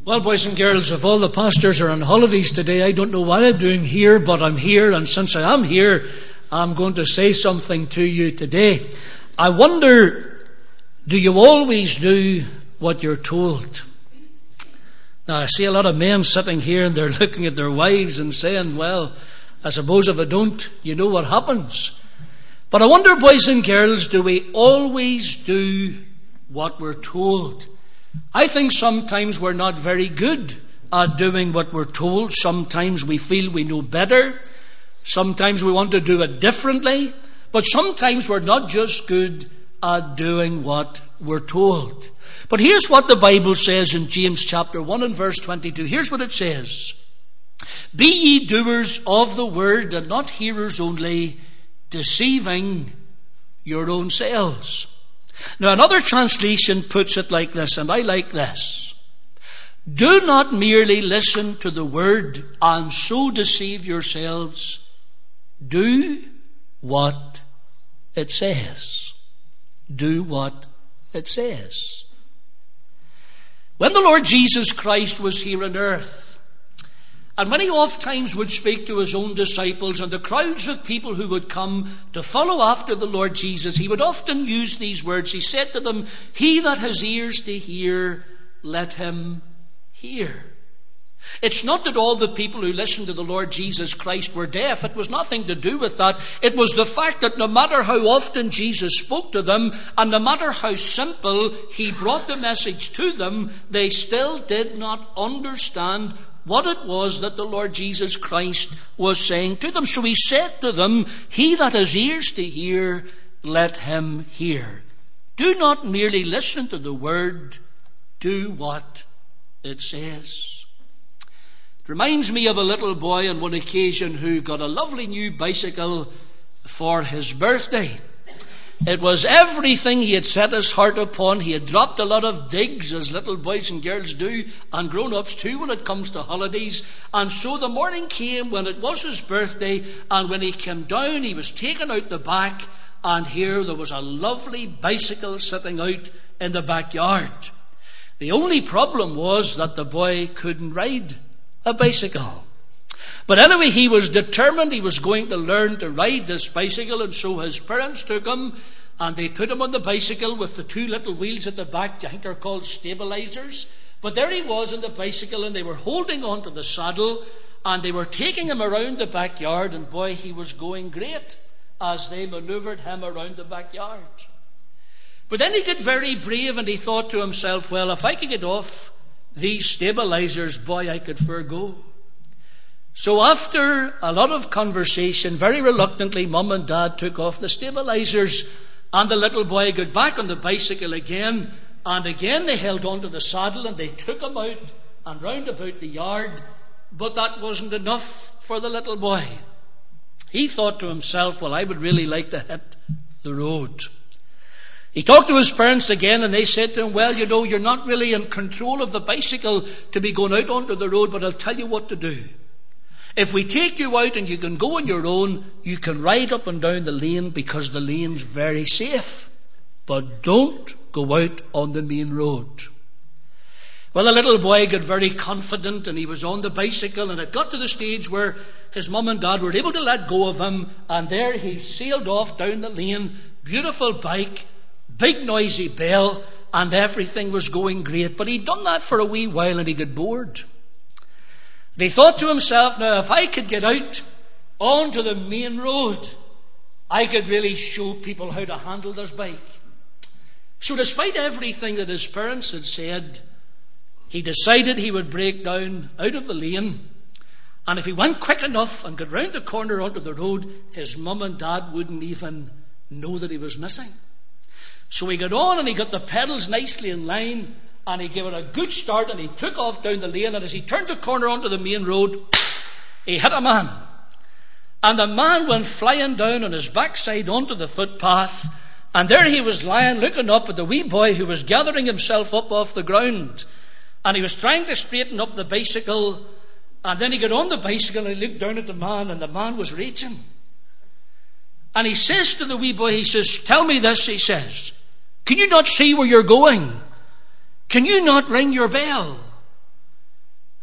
Well, boys and girls, if all the pastors are on holidays today, I don't know what I'm doing here, but I'm here, and since I am here, I'm going to say something to you today. I wonder, do you always do what you're told? Now, I see a lot of men sitting here and they're looking at their wives and saying, well, I suppose if I don't, you know what happens. But I wonder, boys and girls, do we always do what we're told? I think sometimes we're not very good at doing what we're told. Sometimes we feel we know better. Sometimes we want to do it differently. But sometimes we're not just good at doing what we're told. But here's what the Bible says in James chapter 1 and verse 22. Here's what it says. Be ye doers of the word and not hearers only, deceiving your own selves. Now another translation puts it like this, and I like this. Do not merely listen to the word and so deceive yourselves. Do what it says. Do what it says. When the Lord Jesus Christ was here on earth, and when he oft times would speak to his own disciples and the crowds of people who would come to follow after the Lord Jesus, he would often use these words. He said to them, he that has ears to hear, let him hear. It's not that all the people who listened to the Lord Jesus Christ were deaf. It was nothing to do with that. It was the fact that no matter how often Jesus spoke to them, and no matter how simple he brought the message to them, they still did not understand what it was that the Lord Jesus Christ was saying to them. So he said to them, he that has ears to hear, let him hear. Do not merely listen to the word, do what it says. It reminds me of a little boy on one occasion who got a lovely new bicycle for his birthday. It was everything he had set his heart upon. He had dropped a lot of digs, as little boys and girls do, and grown-ups too when it comes to holidays. And so the morning came when it was his birthday, and when he came down, he was taken out the back, and here there was a lovely bicycle sitting out in the backyard. The only problem was that the boy couldn't ride a bicycle. But anyway, he was determined he was going to learn to ride this bicycle, and so his parents took him and they put him on the bicycle with the two little wheels at the back. I think they're called stabilizers. But there he was on the bicycle, and they were holding on to the saddle and they were taking him around the backyard, and boy, he was going great as they maneuvered him around the backyard. But then he got very brave and he thought to himself, well, if I could get off these stabilizers, boy, I could forgo. So after a lot of conversation, very reluctantly, Mum and Dad took off the stabilizers, and the little boy got back on the bicycle again, and again they held on to the saddle and they took him out and round about the yard. But that wasn't enough for the little boy. He thought to himself, well, I would really like to hit the road. He talked to his parents again, and they said to him, well, you know, you're not really in control of the bicycle to be going out onto the road, but I'll tell you what to do. If we take you out and you can go on your own, you can ride up and down the lane because the lane's very safe. But don't go out on the main road. Well, the little boy got very confident and he was on the bicycle, and it got to the stage where his mum and dad were able to let go of him, and there he sailed off down the lane. Beautiful bike, big noisy bell, and everything was going great. But he'd done that for a wee while and he got bored. And he thought to himself, now if I could get out onto the main road, I could really show people how to handle this bike. So despite everything that his parents had said, he decided he would break down out of the lane. And if he went quick enough and got round the corner onto the road, his mum and dad wouldn't even know that he was missing. So he got on and he got the pedals nicely in line, and he gave it a good start, and he took off down the lane, and as he turned the corner onto the main road, he hit a man. And the man went flying down on his backside onto the footpath, and there he was lying looking up at the wee boy who was gathering himself up off the ground. And he was trying to straighten up the bicycle, and then he got on the bicycle and he looked down at the man, and the man was raging. And he says to the wee boy, he says, tell me this, he says, can you not see where you're going? Can you not ring your bell?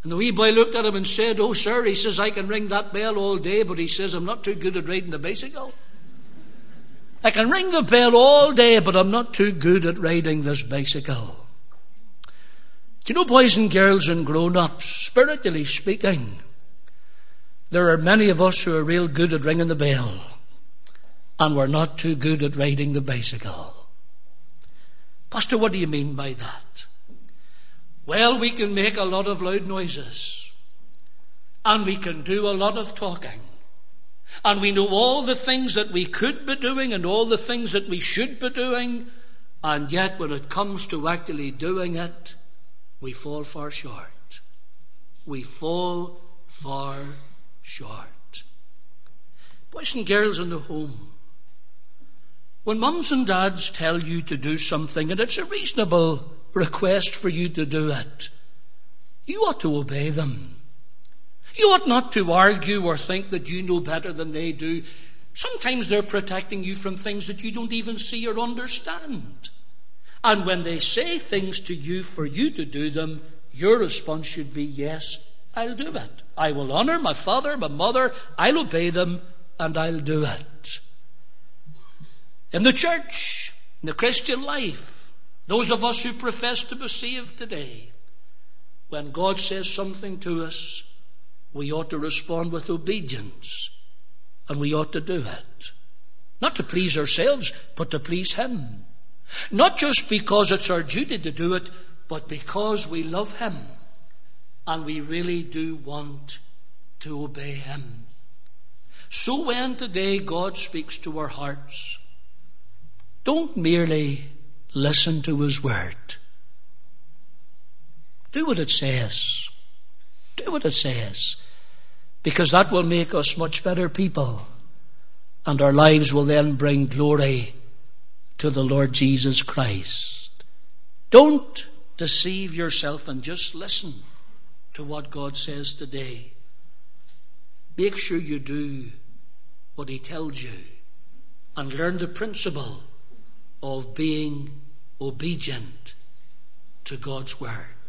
And the wee boy looked at him and said, "Oh, sir," he says, "I can ring that bell all day, but," he says, "I'm not too good at riding the bicycle. I can ring the bell all day, but I'm not too good at riding this bicycle." Do you know, boys and girls and grown-ups, spiritually speaking, there are many of us who are real good at ringing the bell, and we're not too good at riding the bicycle. Pastor, what do you mean by that? Well, we can make a lot of loud noises, and we can do a lot of talking, and we know all the things that we could be doing and all the things that we should be doing, and yet when it comes to actually doing it, we fall far short. We fall far short. Boys and girls in the home, when mums and dads tell you to do something and it's a reasonable request for you to do it, you ought to obey them. You ought not to argue or think that you know better than they do. Sometimes they're protecting you from things that you don't even see or understand. And when they say things to you for you to do them, your response should be, "Yes, I'll do it. I will honor my father, my mother. I'll obey them and I'll do it." In the church, in the Christian life, those of us who profess to be saved today, when God says something to us, we ought to respond with obedience, and we ought to do it. Not to please ourselves, but to please Him. Not just because it's our duty to do it, but because we love Him, and we really do want to obey Him. So when today God speaks to our hearts, don't merely listen to His word. Do what it says. Do what it says. Because that will make us much better people. And our lives will then bring glory to the Lord Jesus Christ. Don't deceive yourself and just listen to what God says today. Make sure you do what He tells you and learn the principle of being obedient to God's word.